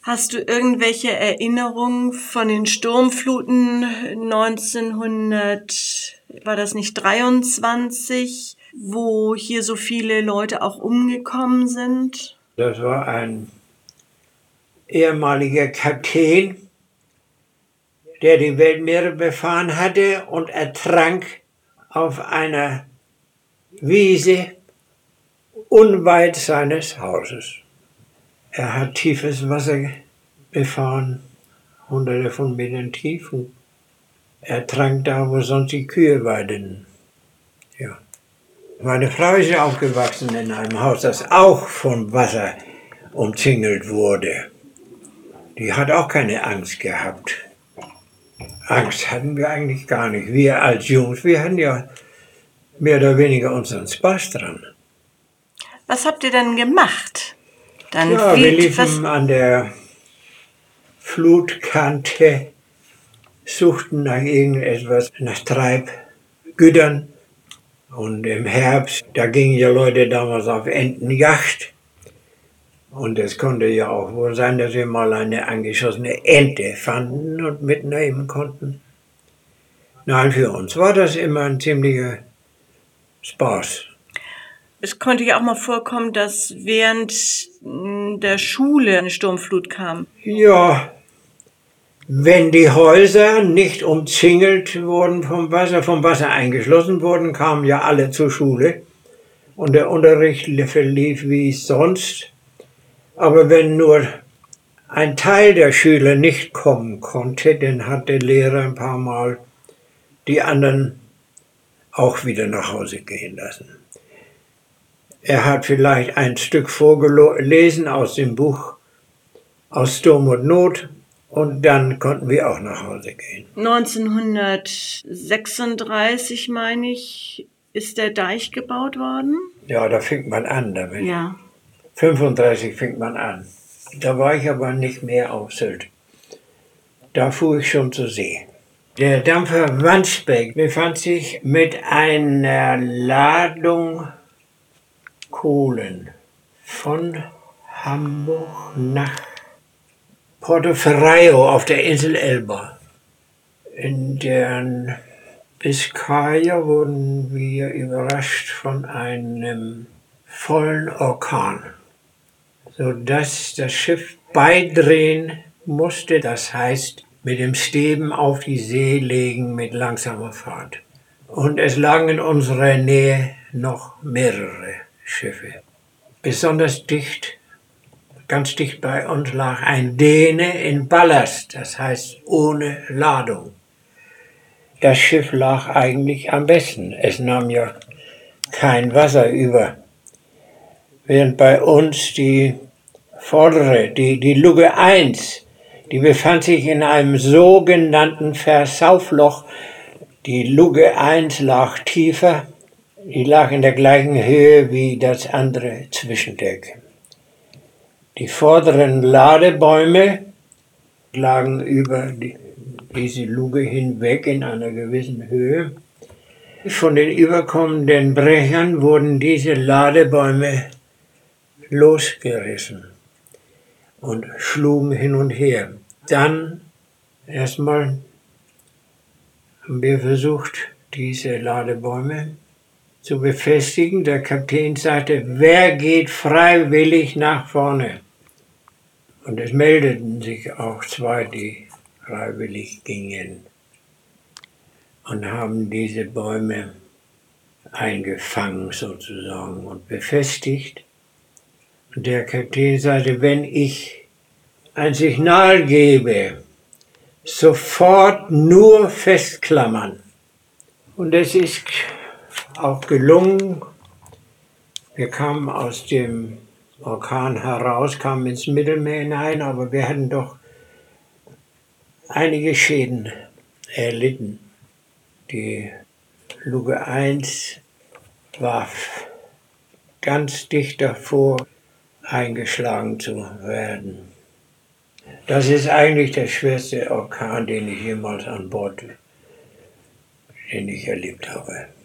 Hast du irgendwelche Erinnerungen von den Sturmfluten 1923, wo hier so viele Leute auch umgekommen sind? Das war ein ehemaliger Kapitän, der die Weltmeere befahren hatte und ertrank auf einer Wiese unweit seines Hauses. Er hat tiefes Wasser befahren, hunderte von Metern tief. Und er trank da, wo sonst die Kühe weideten. Ja. Meine Frau ist ja aufgewachsen in einem Haus, das auch vom Wasser umzingelt wurde. Die hat auch keine Angst gehabt. Angst hatten wir eigentlich gar nicht. Wir als Jungs, wir hatten ja mehr oder weniger unseren Spaß dran. Was habt ihr denn gemacht? Wir liefen an der Flutkante, suchten nach irgendetwas, nach Treibgütern. Und im Herbst, da gingen ja Leute damals auf Entenjagd. Und es konnte ja auch wohl sein, dass wir mal eine angeschossene Ente fanden und mitnehmen konnten. Nein, für uns war das immer ein ziemlicher Spaß. Es konnte ja auch mal vorkommen, dass während der Schule eine Sturmflut kam. Ja, wenn die Häuser nicht umzingelt wurden vom Wasser eingeschlossen wurden, kamen ja alle zur Schule. Und der Unterricht verlief wie sonst. Aber wenn nur ein Teil der Schüler nicht kommen konnte, dann hat der Lehrer ein paar Mal die anderen auch wieder nach Hause gehen lassen. Er hat vielleicht ein Stück vorgelesen aus dem Buch Aus Sturm und Not und dann konnten wir auch nach Hause gehen. 1936, meine ich, ist der Deich gebaut worden. Ja, da fängt man an damit. Ja. 35 fängt man an. Da war ich aber nicht mehr auf Sylt. Da fuhr ich schon zur See. Der Dampfer Wandsbek befand sich mit einer Ladung Kohlen von Hamburg nach Porto Ferraio auf der Insel Elba. In der Biskaya wurden wir überrascht von einem vollen Orkan, sodass das Schiff beidrehen musste, das heißt mit dem Steben auf die See legen mit langsamer Fahrt. Und es lagen in unserer Nähe noch mehrere Schiffe. Besonders dicht, ganz dicht bei uns lag ein Däne in Ballast, das heißt ohne Ladung. Das Schiff lag eigentlich am besten. Es nahm ja kein Wasser über. Während bei uns die vordere, die Luke 1, die befand sich in einem sogenannten Versaufloch. Die Luke 1 lag tiefer, die lag in der gleichen Höhe wie das andere Zwischendeck. Die vorderen Ladebäume lagen über diese Luke hinweg in einer gewissen Höhe. Von den überkommenden Brechern wurden diese Ladebäume losgerissen und schlugen hin und her. Dann erstmal haben wir versucht, diese Ladebäume zu befestigen. Der Kapitän sagte, wer geht freiwillig nach vorne? Und es meldeten sich auch zwei, die freiwillig gingen und haben diese Bäume eingefangen sozusagen und befestigt. Und der Kapitän sagte, wenn ich ein Signal gebe, sofort nur festklammern. Und es ist auch gelungen. Wir kamen aus dem Orkan heraus, kamen ins Mittelmeer hinein, aber wir hatten doch einige Schäden erlitten. Die Luke 1 war ganz dicht davor, eingeschlagen zu werden. Das ist eigentlich der schwerste Orkan, den ich jemals an Bord erlebt habe.